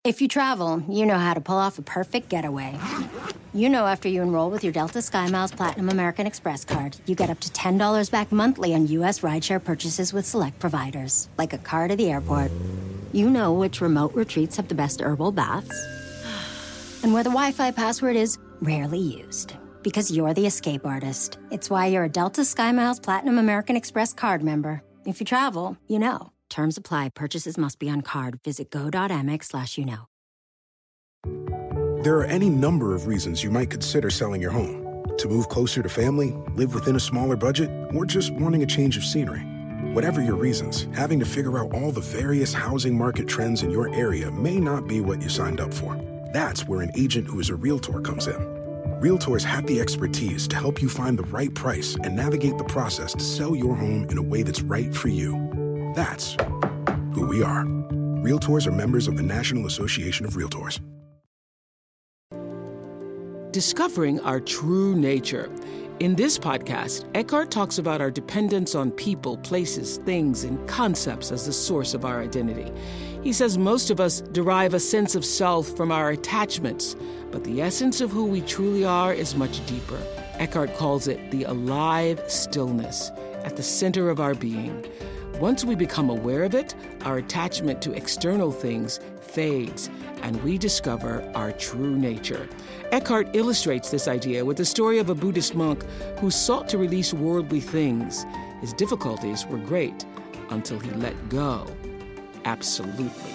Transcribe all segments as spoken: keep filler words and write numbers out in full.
If you travel, you know how to pull off a perfect getaway. You know after you enroll with your Delta SkyMiles Platinum American Express card, you get up to ten dollars back monthly on U S rideshare purchases with select providers, like a car to the airport. You know which remote retreats have the best herbal baths, and where the Wi-Fi password is rarely used. Because you're the escape artist. It's why you're a Delta SkyMiles Platinum American Express card member. If you travel, you know. Terms apply. Purchases must be on card. Visit go.amex slash you know. There are any number of reasons you might consider selling your home. To move closer to family, live within a smaller budget, or just wanting a change of scenery. Whatever your reasons, having to figure out all the various housing market trends in your area may not be what you signed up for. That's where an agent who is a Realtor comes in. Realtors have the expertise to help you find the right price and navigate the process to sell your home in a way that's right for you. That's who we are. Realtors are members of the National Association of Realtors. Discovering our true nature. In this podcast, Eckhart talks about our dependence on people, places, things, and concepts as the source of our identity. He says most of us derive a sense of self from our attachments, but the essence of who we truly are is much deeper. Eckhart calls it the alive stillness at the center of our being. Once we become aware of it, our attachment to external things fades, and we discover our true nature. Eckhart illustrates this idea with the story of a Buddhist monk who sought to release worldly things. His difficulties were great until he let go. Absolutely.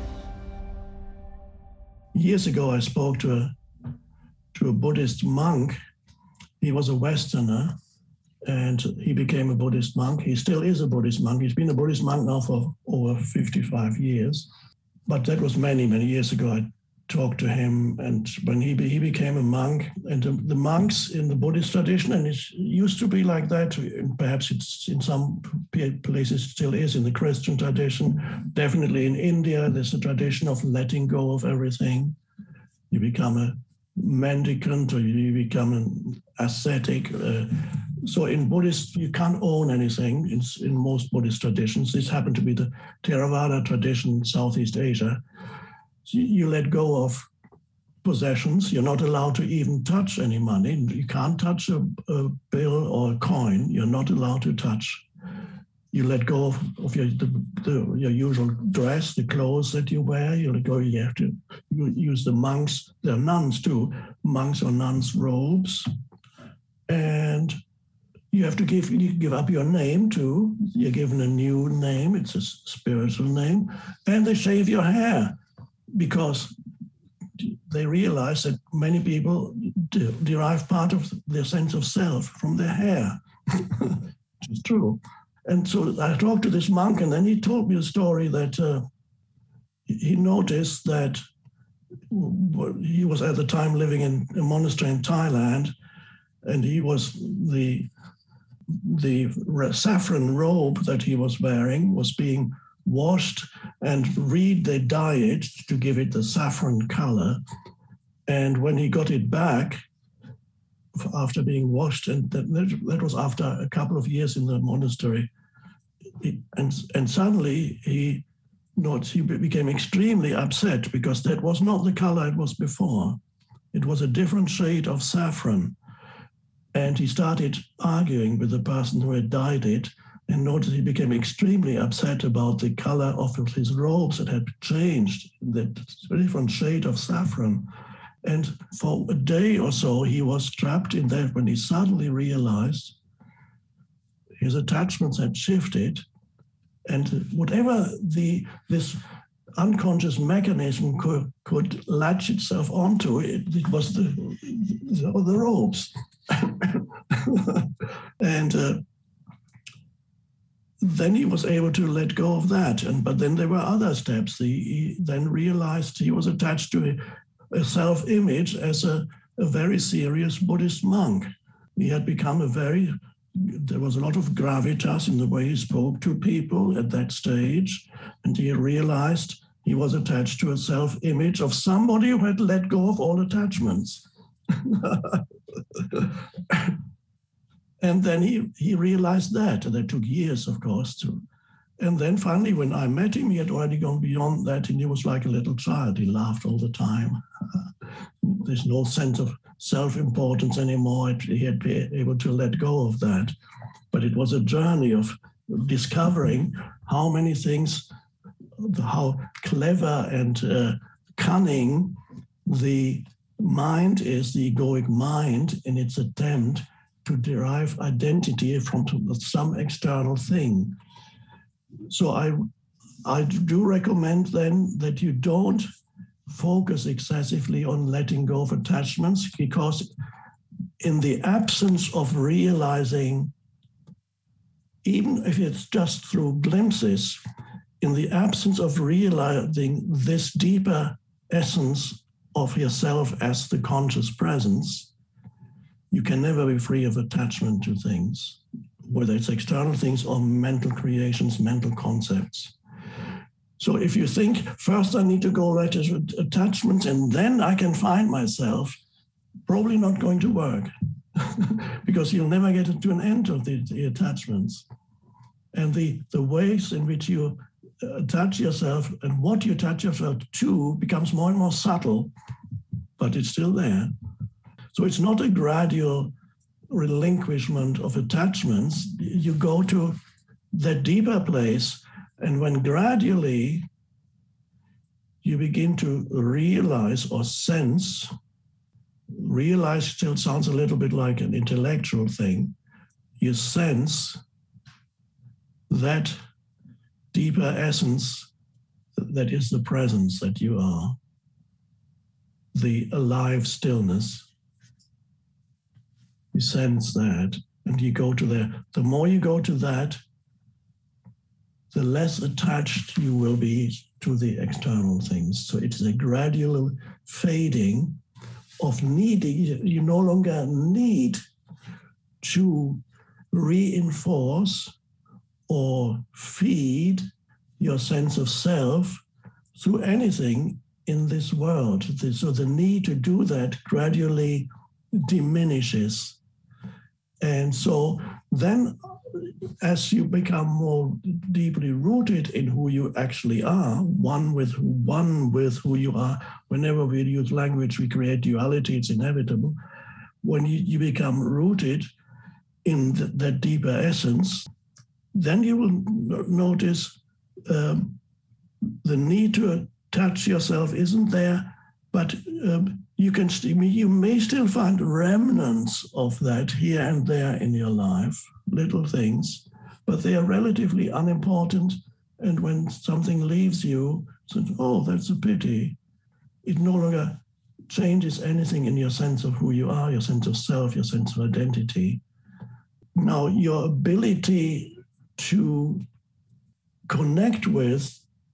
Years ago, I spoke to a, to a Buddhist monk. He was a Westerner, and he became a Buddhist monk. He still is a Buddhist monk. He's been a Buddhist monk now for over fifty-five years. But that was many, many years ago. I talked to him, and when he be, he became a monk, and the, the monks in the Buddhist tradition, and it used to be like that, and perhaps it's in some places still is in the Christian tradition. Definitely in India, there's a tradition of letting go of everything. You become a mendicant, or you become an ascetic. Uh, so in Buddhist, you can't own anything in, in most Buddhist traditions. This happened to be the Theravada tradition in Southeast Asia. So you let go of possessions. You're not allowed to even touch any money. You can't touch a, a bill or a coin. You're not allowed to touch. You let go of, of your the, the, your usual dress, the clothes that you wear. You let go. You have to you use the monks. They're nuns too. Monks or nuns' robes, and you have to give you give up your name too. You're given a new name. It's a spiritual name, and they shave your hair, because they realize that many people de- derive part of their sense of self from their hair, which is true. And so I talked to this monk, and then he told me a story that uh, he noticed that he was at the time living in a monastery in Thailand, and he was the the saffron robe that he was wearing was being washed and re-dyed to give it the saffron color. And when he got it back after being washed, and that, that was after a couple of years in the monastery, it, and, and suddenly he, notes, he became extremely upset, because that was not the color it was before. It was a different shade of saffron. And he started arguing with the person who had dyed it, and noticed he became extremely upset about the color of his robes that had changed, that different shade of saffron. And for a day or so, he was trapped in that, when he suddenly realized his attachments had shifted, and whatever the this unconscious mechanism could, could latch itself onto, it, it was the, the, the robes. and uh, then he was able to let go of that. And but then there were other steps. He, he then realized he was attached to a, a self-image as a, a very serious Buddhist monk. He had become a very, there was a lot of gravitas in the way he spoke to people at that stage. And he realized he was attached to a self-image of somebody who had let go of all attachments. And then he, he realized that, and it took years, of course, to And then finally, when I met him, he had already gone beyond that, and he was like a little child. He laughed all the time. Uh, there's no sense of self-importance anymore. He had been able to let go of that. But it was a journey of discovering how many things, how clever and uh, cunning the mind is, the egoic mind, in its attempt to derive identity from some external thing. So I, I do recommend then that you don't focus excessively on letting go of attachments, because in the absence of realizing, even if it's just through glimpses, in the absence of realizing this deeper essence of yourself as the conscious presence, you can never be free of attachment to things, whether it's external things or mental creations, mental concepts. So if you think, first I need to go let attachments and then I can find myself, probably not going to work because you'll never get to an end of the, the attachments. And the, the ways in which you attach yourself and what you attach yourself to becomes more and more subtle, but it's still there. So it's not a gradual relinquishment of attachments. You go to that deeper place, and when gradually you begin to realize or sense, realize still sounds a little bit like an intellectual thing, you sense that deeper essence that is the presence that you are, the alive stillness. You sense that, and you go to there. The more you go to that, the less attached you will be to the external things. So it is a gradual fading of needing. You no longer need to reinforce or feed your sense of self through anything in this world. So the need to do that gradually diminishes. And so then as you become more deeply rooted in who you actually are, one with one with who you are, whenever we use language, we create duality, it's inevitable. When you, you become rooted in the, that deeper essence, then you will notice um, the need to touch yourself isn't there, but um, you can st- you may still find remnants of that here and there in your life, little things, but they are relatively unimportant. And when something leaves you, so, oh, that's a pity. It no longer changes anything in your sense of who you are, your sense of self, your sense of identity. Now, your ability to connect with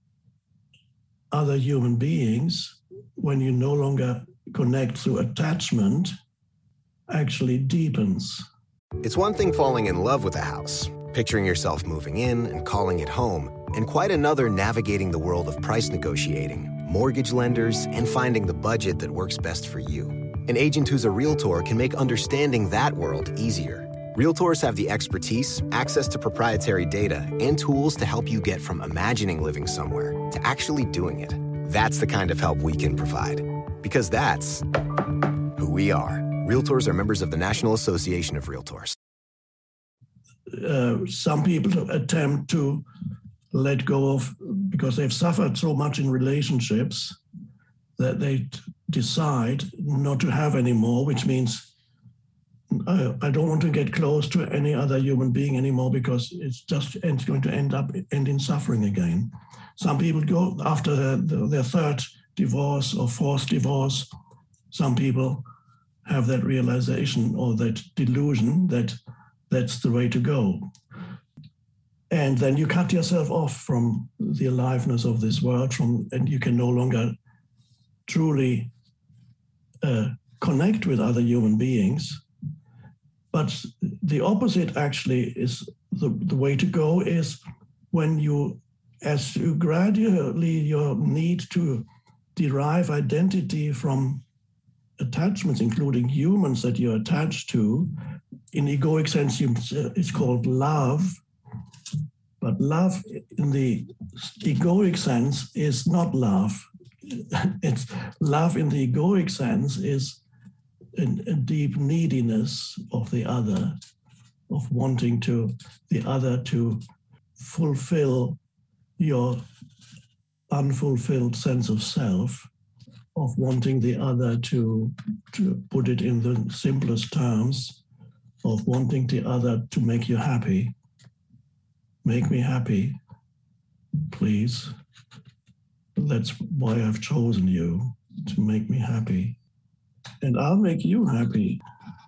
other human beings when you no longer connect through attachment actually deepens. It's one thing falling in love with a house, picturing yourself moving in and calling it home, and quite another navigating the world of price negotiating, mortgage lenders, and finding the budget that works best for you. An agent who's a Realtor can make understanding that world easier. Realtors have the expertise, access to proprietary data, and tools to help you get from imagining living somewhere to actually doing it. That's the kind of help we can provide. Because that's who we are. Realtors are members of the National Association of Realtors. Uh, some people attempt to let go of, because they've suffered so much in relationships, that they t- decide not to have any more, which means I, I don't want to get close to any other human being anymore because it's just it's going to end up end in suffering again. Some people go after their, their third divorce or fourth divorce. Some people have that realization or that delusion that that's the way to go. And then you cut yourself off from the aliveness of this world, from, and you can no longer truly uh, connect with other human beings. But the opposite actually is the, the way to go is when you, as you gradually, your need to derive identity from attachments, including humans that you're attached to, in egoic sense, you, it's called love. But love in the egoic sense is not love. It's love in the egoic sense is a, a deep neediness of the other, of wanting to the other to fulfill your unfulfilled sense of self, of wanting the other to, to put it in the simplest terms, of wanting the other to make you happy. Make me happy, please. That's why I've chosen you, to make me happy. And I'll make you happy.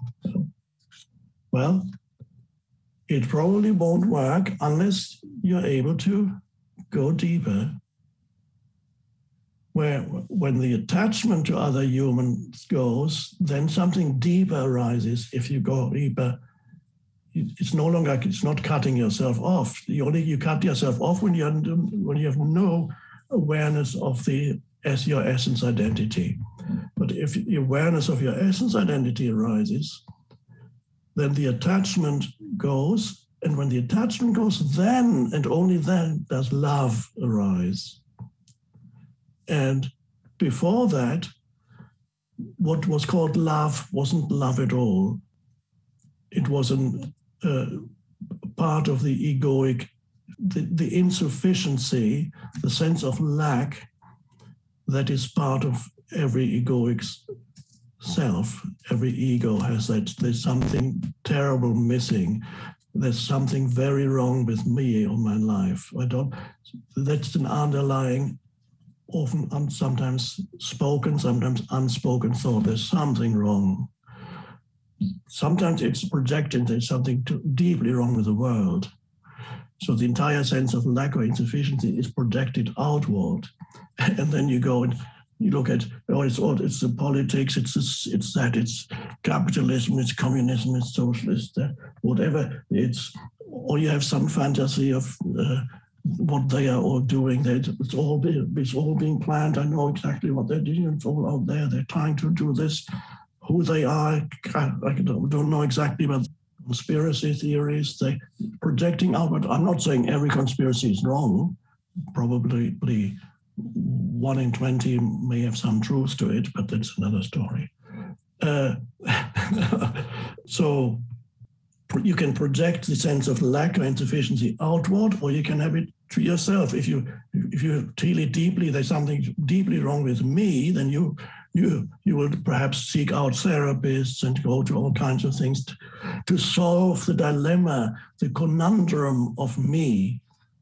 Well, it probably won't work unless you're able to go deeper. Where when the attachment to other humans goes, then something deeper arises. If you go deeper, it's no longer, it's not cutting yourself off. You only you cut yourself off when you when you have no awareness of the as your essence identity. But if the awareness of your essence identity arises, then the attachment goes, and when the attachment goes, then and only then does love arise. And before that, what was called love wasn't love at all. It was an, uh, part of the egoic, the, the insufficiency, the sense of lack that is part of every egoic self. Every ego has that. There's something terrible missing. There's something very wrong with me or my life. I don't. That's an underlying, often un, sometimes spoken, sometimes unspoken thought. There's something wrong. Sometimes it's projected. There's something too deeply wrong with the world. So the entire sense of lack or insufficiency is projected outward, and then you go and you look at, oh, it's all, it's the politics, it's this, it's that, it's capitalism, it's communism, it's socialist, uh, whatever. It's, or you have some fantasy of uh, what they are all doing. They, it's all being, it's all being planned. I know exactly what they're doing. It's all out there. They're trying to do this. Who they are, I don't know exactly, but conspiracy theories, they projecting outward. I'm not saying every conspiracy is wrong. Probably one in twenty may have some truth to it, but that's another story. Uh, so you can project the sense of lack or insufficiency outward, or you can have it to yourself. If you if you feel it deeply, there's something deeply wrong with me, then you you you will perhaps seek out therapists and go to all kinds of things to, to solve the dilemma, the conundrum of me.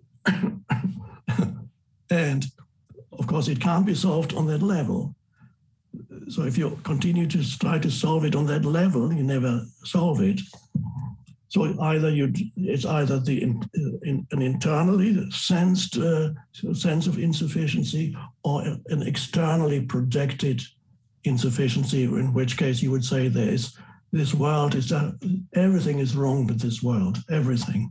And of course, it can't be solved on that level. So if you continue to try to solve it on that level, you never solve it. So either you, it's either the in, in, an internally sensed uh, sense of insufficiency, or an externally projected insufficiency, in which case you would say there is this world is uh, everything is wrong with this world, everything.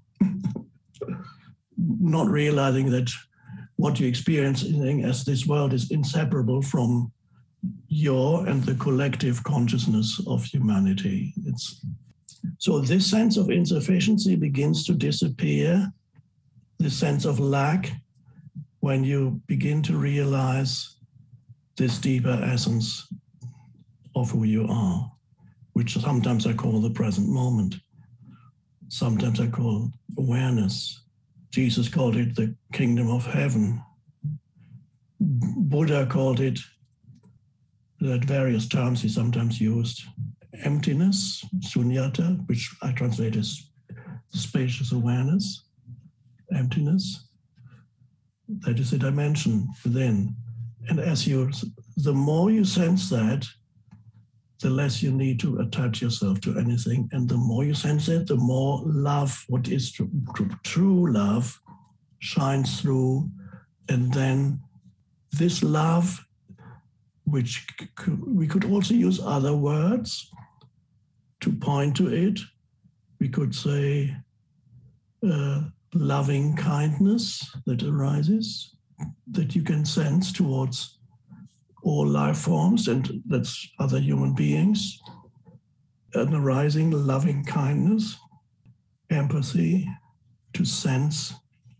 Not realizing that what you experience as this world is inseparable from your and the collective consciousness of humanity. It's so this sense of insufficiency begins to disappear, this sense of lack, when you begin to realize this deeper essence of who you are, which sometimes I call the present moment. Sometimes I call awareness. Jesus called it the kingdom of heaven. Buddha called it, that various terms he sometimes used, emptiness, sunyata, which I translate as spacious awareness, emptiness. That is a dimension within. And as you, the more you sense that, the less you need to attach yourself to anything. And the more you sense it, the more love, what is true, true love, shines through. And then this love, which we could also use other words to point to it. We could say uh, loving kindness that arises, that you can sense towards all life forms, and that's other human beings, an arising loving kindness, empathy, to sense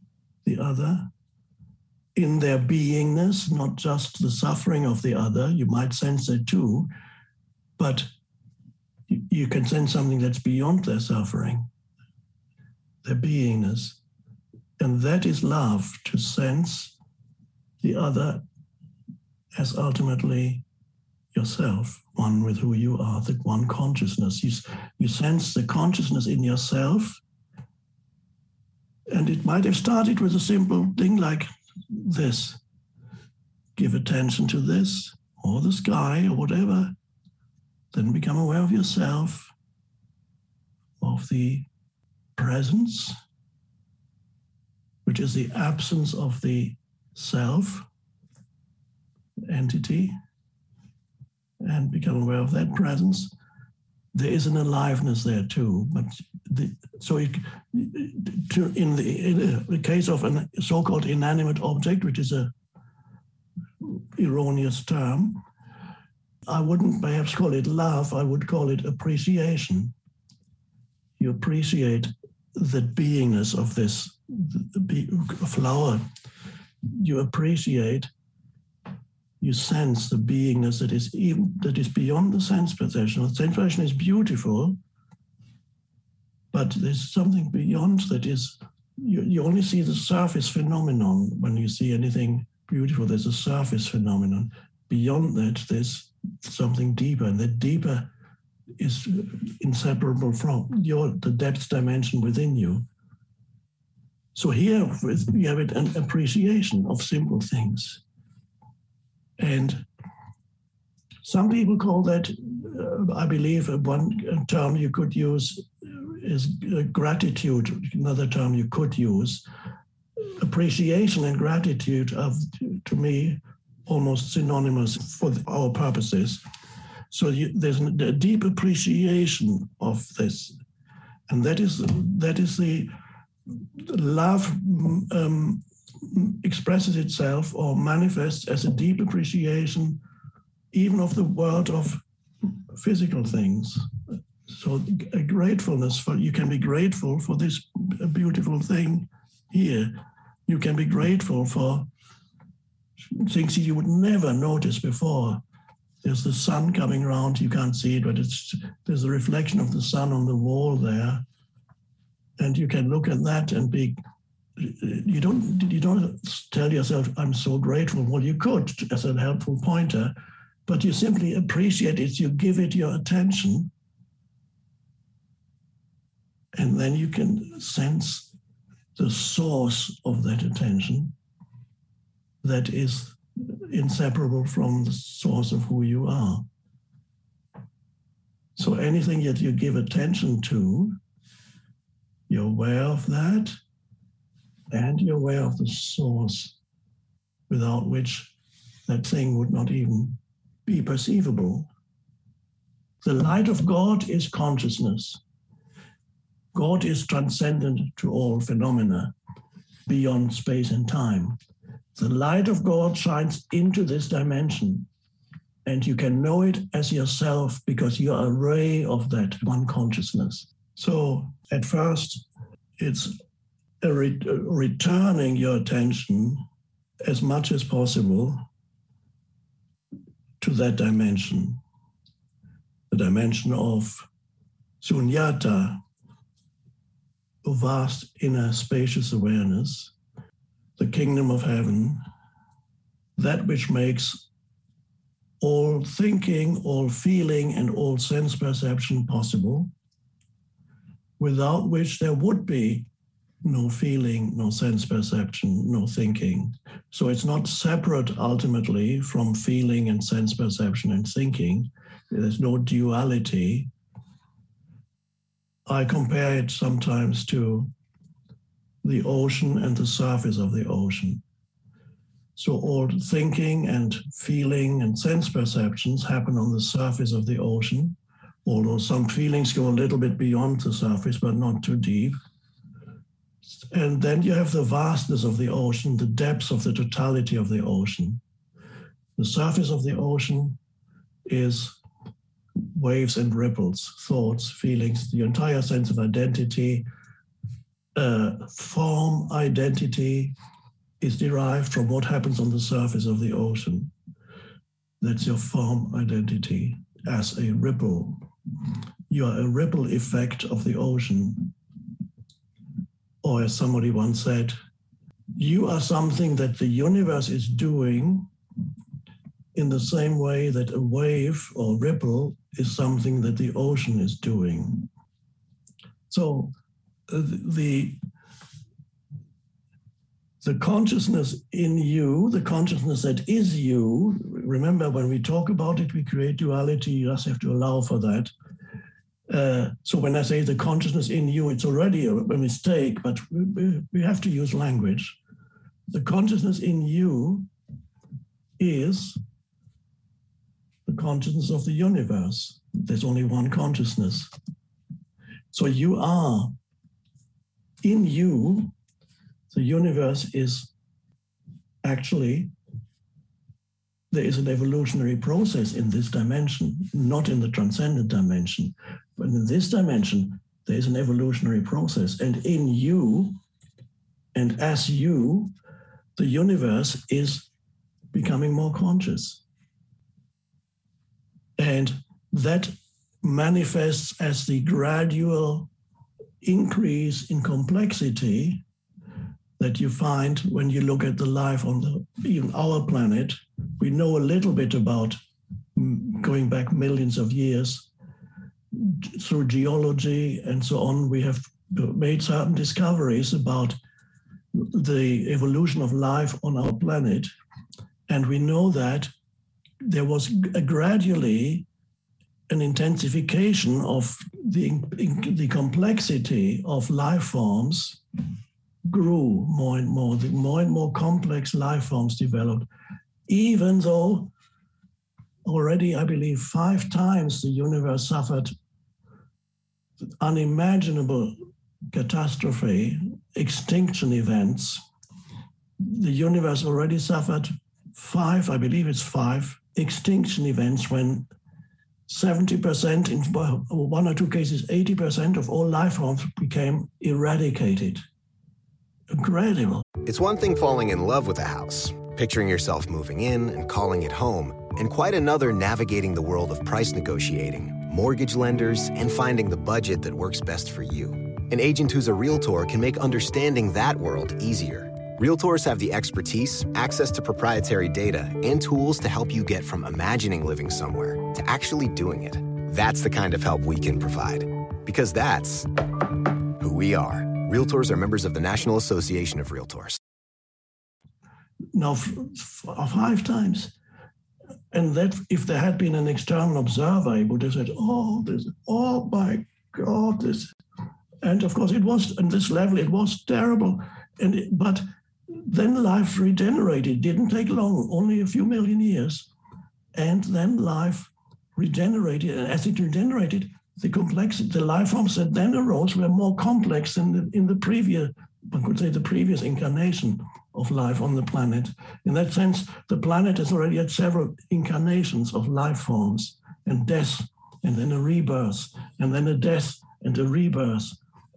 the other in their beingness, not just the suffering of the other. You might sense it too, but you can sense something that's beyond their suffering, their beingness. And that is love, to sense the other as ultimately yourself, one with who you are, the one consciousness. You, you sense the consciousness in yourself. And it might have started with a simple thing like this. Give attention to this, or the sky, or whatever. Then become aware of yourself, of the presence, which is the absence of the self, entity, and become aware of that presence. There is an aliveness there too, but the, so it, to, in, the, in the case of a so-called inanimate object, which is a erroneous term, I wouldn't perhaps call it love, I would call it appreciation. You appreciate the beingness of this flower. You appreciate, you sense the beingness that is even that is beyond the sense perception. The sense perception is beautiful, but there's something beyond that is, you, you only see the surface phenomenon when you see anything beautiful. There's a surface phenomenon. Beyond that, there's something deeper, and that deeper is inseparable from your the depth dimension within you. So here you have it, an appreciation of simple things. And some people call that, uh, I believe, uh, one term you could use is uh, gratitude. Another term you could use. Appreciation and gratitude are, to me, almost synonymous for our purposes. So you, there's a deep appreciation of this. And that is, that is the love um, expresses itself or manifests as a deep appreciation even of the world of physical things. So a gratefulness for, you can be grateful for this beautiful thing here. You can be grateful for things you would never notice before. There's the sun coming around, you can't see it, but it's there's a reflection of the sun on the wall there. And you can look at that and be, you don't you don't tell yourself, I'm so grateful. Well, you could as a helpful pointer, but you simply appreciate it, you give it your attention, and then you can sense the source of that attention that is inseparable from the source of who you are. So anything that you give attention to, you're aware of that, and you're aware of the source, without which that thing would not even be perceivable. The light of God is consciousness. God is transcendent to all phenomena, beyond space and time. The light of God shines into this dimension, and you can know it as yourself because you are a ray of that one consciousness. So at first, it's a re- returning your attention as much as possible to that dimension, the dimension of sunyata, a vast inner spacious awareness, the kingdom of heaven, that which makes all thinking, all feeling, and all sense perception possible, without which there would be no feeling, no sense perception, no thinking. So it's not separate ultimately from feeling and sense perception and thinking. There's no duality. I compare it sometimes to the ocean and the surface of the ocean. So all thinking and feeling and sense perceptions happen on the surface of the ocean, although some feelings go a little bit beyond the surface, but not too deep. And then you have the vastness of the ocean, the depths of the totality of the ocean. The surface of the ocean is waves and ripples, thoughts, feelings, the entire sense of identity, uh, form identity is derived from what happens on the surface of the ocean. That's your form identity as a ripple. You are a ripple effect of the ocean. Or as somebody once said, you are something that the universe is doing in the same way that a wave or ripple is something that the ocean is doing. So uh, the, the consciousness in you, the consciousness that is you, remember when we talk about it, we create duality, you just have to allow for that. Uh, so when I say the consciousness in you, it's already a, a mistake, but we, we have to use language. The consciousness in you is the consciousness of the universe. There's only one consciousness. So you are, in you, the universe is actually, there is an evolutionary process in this dimension, not in the transcendent dimension. But in this dimension, there is an evolutionary process. And in you, and as you, the universe is becoming more conscious. And that manifests as the gradual increase in complexity that you find when you look at the life on the, even our planet. We know a little bit about, going back millions of years, through geology and so on, we have made certain discoveries about the evolution of life on our planet. And we know that there was a gradually an intensification of the, the complexity of life forms grew more and more. The more and more complex life forms developed, even though already, I believe, five times the universe suffered unimaginable catastrophe, extinction events. The universe already suffered five, I believe it's five, extinction events when seventy percent, in one or two cases, eighty percent of all life forms became eradicated. Incredible. It's one thing falling in love with a house, picturing yourself moving in and calling it home, and quite another navigating the world of price negotiating, mortgage lenders, and finding the budget that works best for you. An agent who's a Realtor can make understanding that world easier. Realtors have the expertise, access to proprietary data, and tools to help you get from imagining living somewhere to actually doing it. That's the kind of help we can provide. Because that's who we are. Realtors are members of the National Association of Realtors. Now, f- f- five times. And that if there had been an external observer, he would have said, oh, this, oh my God, this. And of course, it was, on this level, it was terrible. And it, but then life regenerated. Didn't take long, only a few million years. And then life regenerated. And as it regenerated, the complexity, the life forms that then arose were more complex than the, in the previous, one could say the previous incarnation of life on the planet. In that sense, the planet has already had several incarnations of life forms and death, and then a rebirth, and then a death and a rebirth.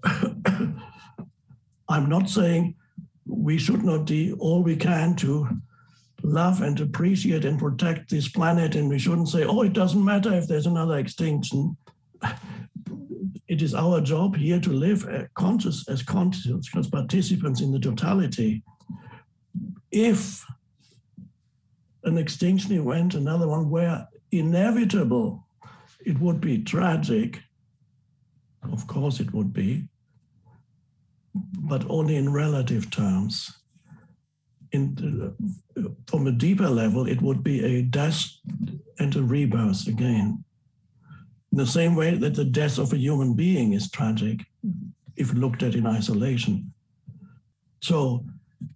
I'm not saying we should not do all we can to love and appreciate and protect this planet, and we shouldn't say, oh, it doesn't matter if there's another extinction. It is our job here to live as conscious, as conscious participants in the totality. If an extinction event, another one, were inevitable, it would be tragic. Of course it would be, but only in relative terms. In, uh, from a deeper level, it would be a death and a rebirth again. In the same way that the death of a human being is tragic, if looked at in isolation. So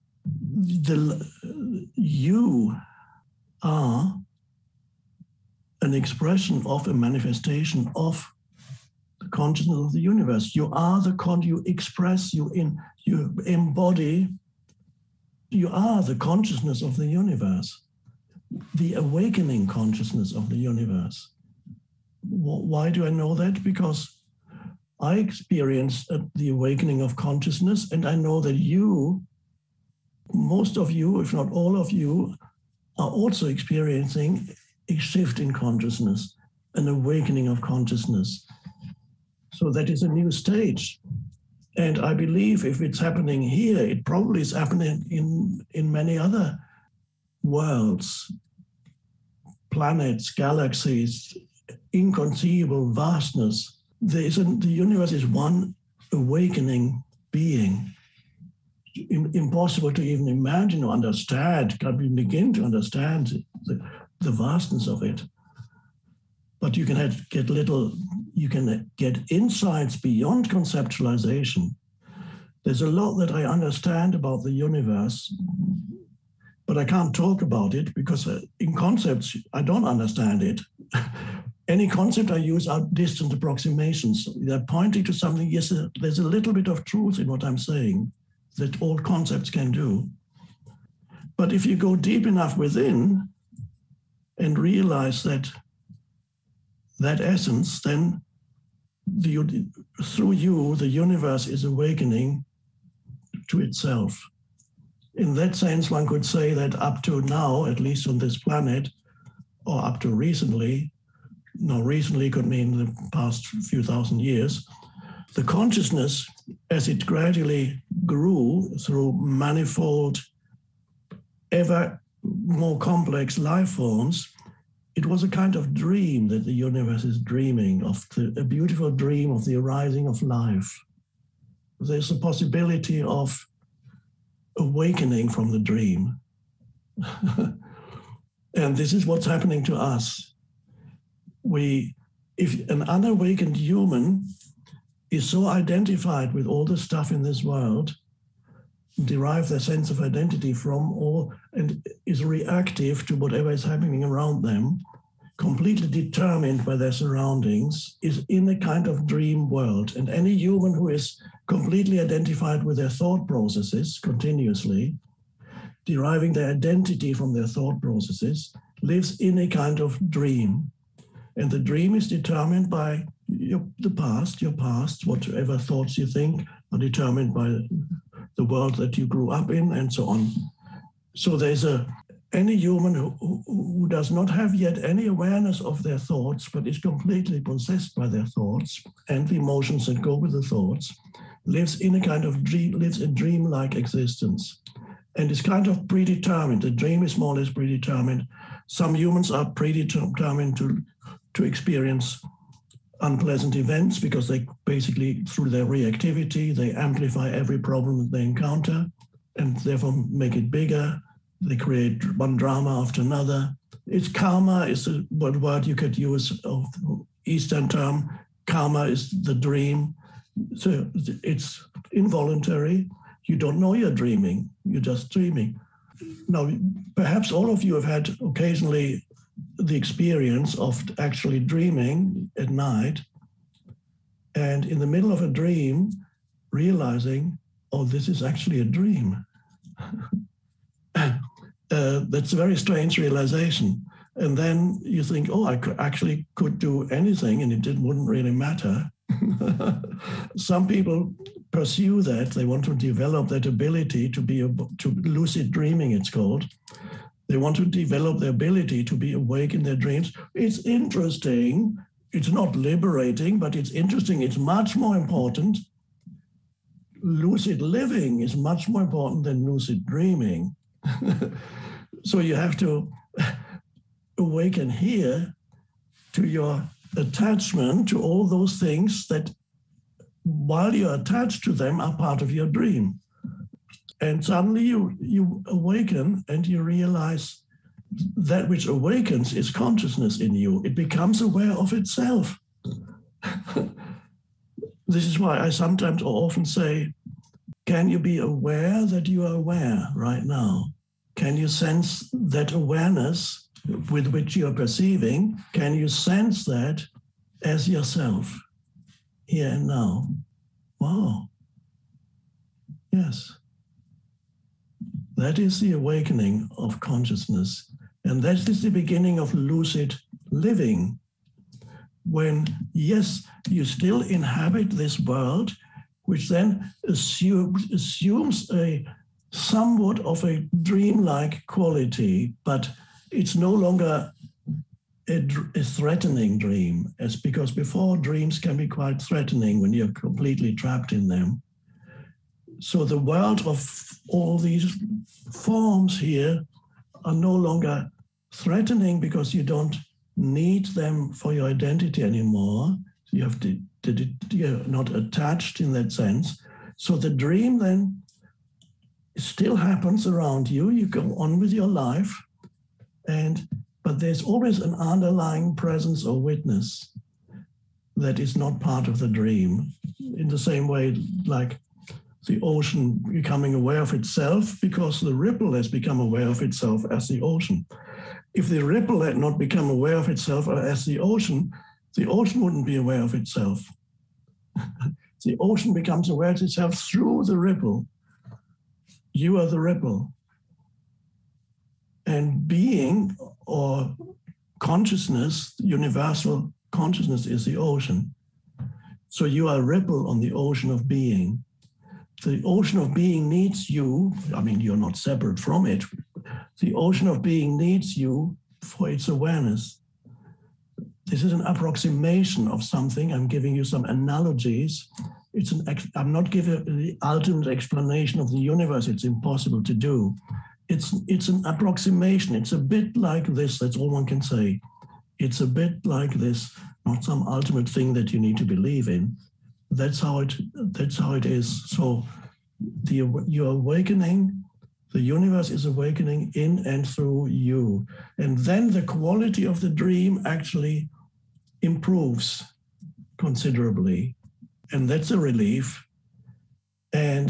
the, you are an expression of a manifestation of the consciousness of the universe. You are the con, you express, you in, you embody, you are the consciousness of the universe, the awakening consciousness of the universe. Why do I know that? Because I experienced the awakening of consciousness, and I know that you, most of you, if not all of you, are also experiencing a shift in consciousness, an awakening of consciousness. So that is a new stage. And I believe if it's happening here, it probably is happening in, in many other worlds, planets, galaxies, inconceivable vastness. There is a, the universe is one awakening being. Impossible to even imagine or understand, can't even begin to understand the, the vastness of it. But you can have, get little, you can get insights beyond conceptualization. There's a lot that I understand about the universe, but I can't talk about it because in concepts, I don't understand it. Any concept I use are distant approximations. They're pointing to something. Yes, there's a little bit of truth in what I'm saying that all concepts can do. But if you go deep enough within and realize that that essence, then the, through you, the universe is awakening to itself. In that sense, one could say that up to now, at least on this planet, or up to recently, no, recently could mean the past few thousand years, the consciousness, as it gradually grew through manifold, ever more complex life forms, it was a kind of dream that the universe is dreaming of, the, a beautiful dream of the arising of life. There's a possibility of awakening from the dream. And this is what's happening to us. We, if an unawakened human is so identified with all the stuff in this world, derive their sense of identity from all, and is reactive to whatever is happening around them, completely determined by their surroundings, is in a kind of dream world. And any human who is completely identified with their thought processes continuously, deriving their identity from their thought processes, lives in a kind of dream. And the dream is determined by your, the past, your past, whatever thoughts you think are determined by the world that you grew up in, and so on. So there's a any human who, who, who does not have yet any awareness of their thoughts, but is completely possessed by their thoughts and the emotions that go with the thoughts, lives in a kind of dream, lives a dream-like existence, and is kind of predetermined. The dream is more or less predetermined. Some humans are predetermined to, to experience unpleasant events because they basically, through their reactivity, they amplify every problem that they encounter and therefore make it bigger. They create one drama after another. It's karma is a word you could use of Eastern term. Karma is the dream. So it's involuntary. You don't know you're dreaming. You're just dreaming. Now, perhaps all of you have had occasionally the experience of actually dreaming at night, and in the middle of a dream, realizing, oh, this is actually a dream. uh, that's a very strange realization. And then you think, oh, I could actually could do anything, and it didn't, wouldn't really matter. Some people pursue that. They want to develop that ability to be, to lucid dreaming, it's called. They want to develop the ability to be awake in their dreams. It's interesting. It's not liberating, but it's interesting. It's much more important. Lucid living is much more important than lucid dreaming. So you have to awaken here to your attachment to all those things that, while you're attached to them, are part of your dream. And suddenly you, you awaken and you realize that which awakens is consciousness in you. It becomes aware of itself. This is why I sometimes or often say, can you be aware that you are aware right now? Can you sense that awareness with which you are perceiving? Can you sense that as yourself here and now? Wow. Yes. That is the awakening of consciousness. And that is the beginning of lucid living. when, yes, you still inhabit this world, which then assumes, assumes a somewhat of a dreamlike quality, but it's no longer a, a threatening dream, as because before dreams can be quite threatening when you're completely trapped in them. So the world of all these forms here are no longer threatening because you don't need them for your identity anymore. You have to, to, to, you're not attached in that sense. So the dream then still happens around you. You go on with your life, and but there's always an underlying presence or witness that is not part of the dream. In the same way, like the ocean becoming aware of itself because the ripple has become aware of itself as the ocean. If the ripple had not become aware of itself as the ocean, the ocean wouldn't be aware of itself. The ocean becomes aware of itself through the ripple. You are the ripple. And being or consciousness, universal consciousness, is the ocean. So you are a ripple on the ocean of being. The ocean of being needs you. I mean, you're not separate from it. The ocean of being needs you for its awareness. This is an approximation of something. I'm giving you some analogies. It's an. I'm not giving the ultimate explanation of the universe. It's impossible to do. It's, it's an approximation. It's a bit like this. That's all one can say. It's a bit like this, not some ultimate thing that you need to believe in. That's how it, that's how it is. So the, you're awakening, the universe is awakening in and through you. And then the quality of the dream actually improves considerably. And that's a relief. And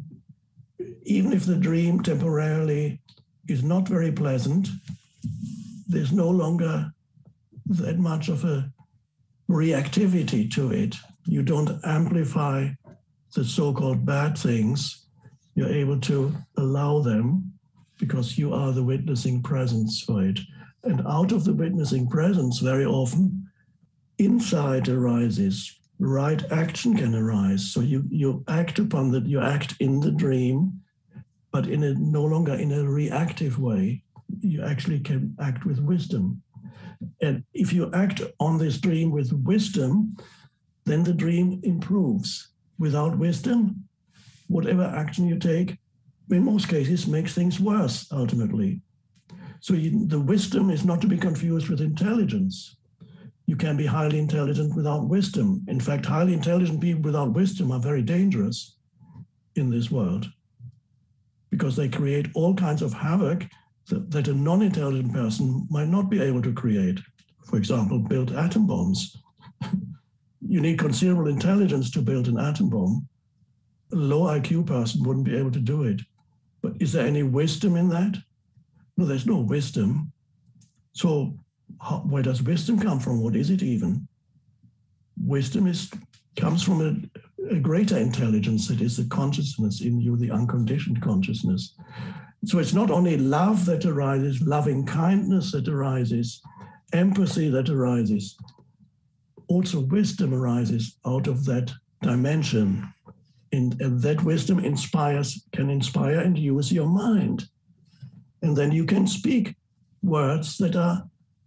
even if the dream temporarily is not very pleasant, there's no longer that much of a reactivity to it. You don't amplify the so-called bad things. You're able to allow them because you are the witnessing presence for it. And out of the witnessing presence, very often, insight arises. Right action can arise. So you, you act upon that, you act in the dream, but in a no longer in a reactive way. You actually can act with wisdom. And if you act on this dream with wisdom, then the dream improves. Without wisdom, whatever action you take, in most cases, makes things worse, ultimately. So you, the wisdom is not to be confused with intelligence. You can be highly intelligent without wisdom. In fact, highly intelligent people without wisdom are very dangerous in this world because they create all kinds of havoc that, that a non-intelligent person might not be able to create. For example, build atom bombs. You need considerable intelligence to build an atom bomb. A low I Q person wouldn't be able to do it. But is there any wisdom in that? No, there's no wisdom. So how, where does wisdom come from? What is it even? Wisdom is comes from a, a greater intelligence. It is the consciousness in you, the unconditioned consciousness. So it's not only love that arises, loving kindness that arises, empathy that arises. Also wisdom arises out of that dimension. And, and that wisdom inspires, can inspire and use your mind. And then you can speak words that are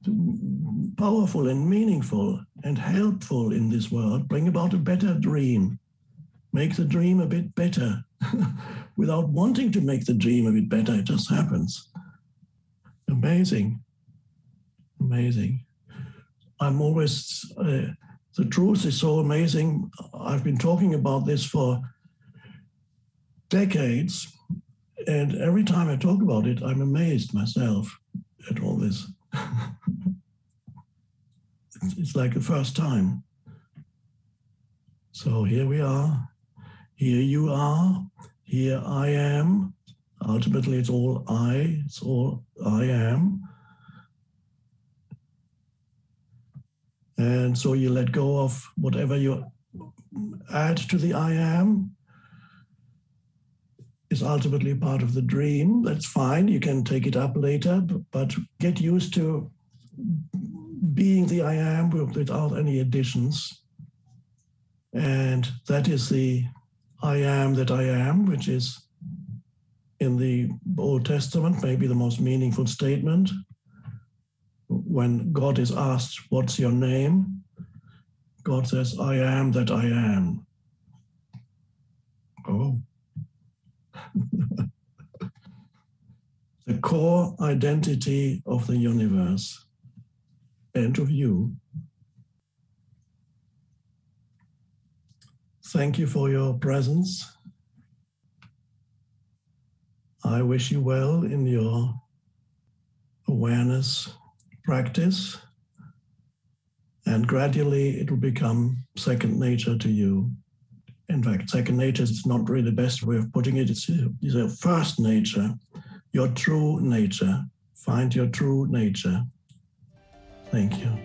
powerful and meaningful and helpful in this world. Bring about a better dream. Make the dream a bit better. Without wanting to make the dream a bit better, it just happens. Amazing. Amazing. I'm always, uh, the truth is so amazing. I've been talking about this for decades, and every time I talk about it, I'm amazed myself at all this. It's like the first time. So here we are, here you are, here I am. Ultimately, it's all I, it's all I am. And so you let go of whatever you add to the I am is ultimately part of the dream. That's fine. You can take it up later, but get used to being the I am without any additions. And that is the I am that I am, which is in the Old Testament, maybe the most meaningful statement. When God is asked, what's your name? God says, I am that I am. Oh. The core identity of the universe and of you. Thank you for your presence. I wish you well in your awareness practice, and gradually it will become second nature to you. In fact, second nature is not really the best way of putting it. It's, it's a first nature, your true nature. Find your true nature. Thank you.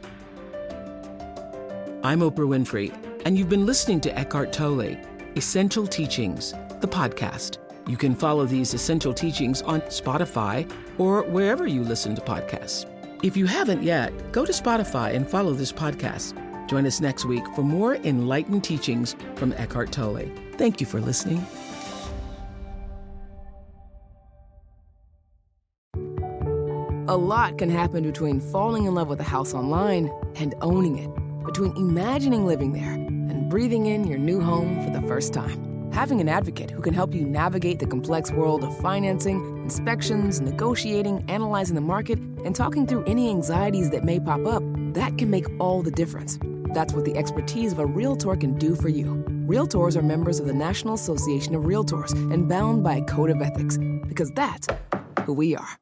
I'm Oprah Winfrey, and you've been listening to Eckhart Tolle, Essential Teachings, the podcast. You can follow these essential teachings on Spotify or wherever you listen to podcasts. If you haven't yet, go to Spotify and follow this podcast. Join us next week for more enlightened teachings from Eckhart Tolle. Thank you for listening. A lot can happen between falling in love with a house online and owning it, between imagining living there and breathing in your new home for the first time. Having an advocate who can help you navigate the complex world of financing, inspections, negotiating, analyzing the market, and talking through any anxieties that may pop up, that can make all the difference. That's what the expertise of a Realtor can do for you. Realtors are members of the National Association of Realtors and bound by a code of ethics, because that's who we are.